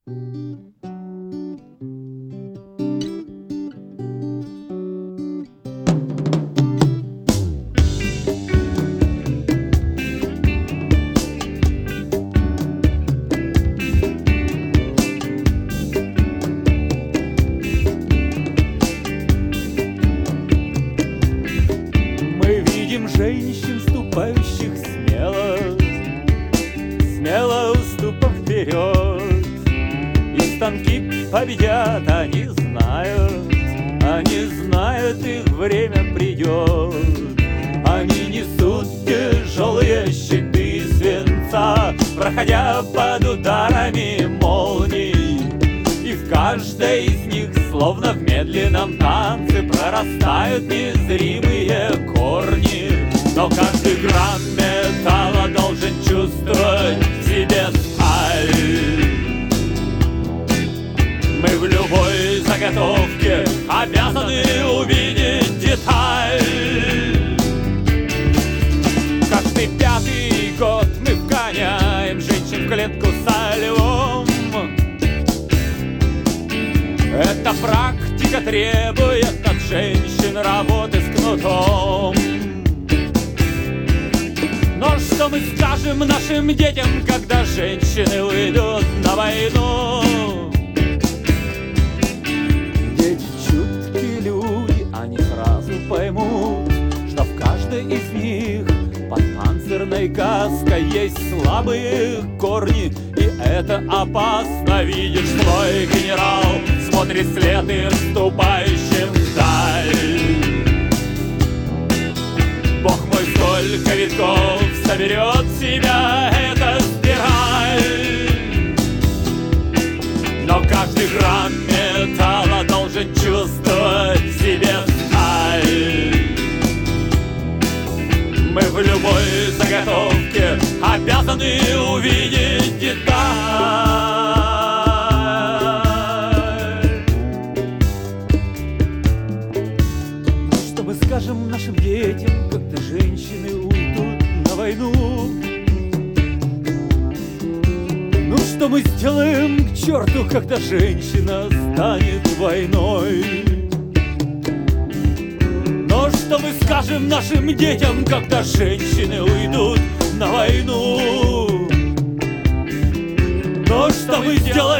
Мы видим женщин, ступающих смело, смело уступом вперед. И станки победят, они знают, их время придет. Они несут тяжелые щиты свинца, проходя под ударами молний. И в каждой из них, словно в медленном танце, прорастают незримые корни. Но каждый грамм металла должен чувствовать в себе сталь. Мы в любой заготовке обязаны увидеть деталь. Каждый пятый год мы вгоняем женщин в клетку со львом. Эта практика требует от женщин работы с кнутом. Но что мы скажем нашим детям, когда женщины уйдут на войну? Дети чуткие люди, они сразу поймут, что в каждой из них под панцирной каской есть слабые корни. И это опасно, видишь, твой генерал смотрит вслед и вступающим вдаль. Бог мой, сколько витков соберет в себя эта спираль. Но каждый грамм металла должен чувствовать в себе сталь. Мы в любой заготовке обязаны увидеть деталь. Что мы скажем нашим детям, когда женщины уйдут на войну? Ну что мы сделаем к черту, когда женщина станет войной? Но что мы скажем нашим детям, когда женщины уйдут на войну? Но что мы сделаем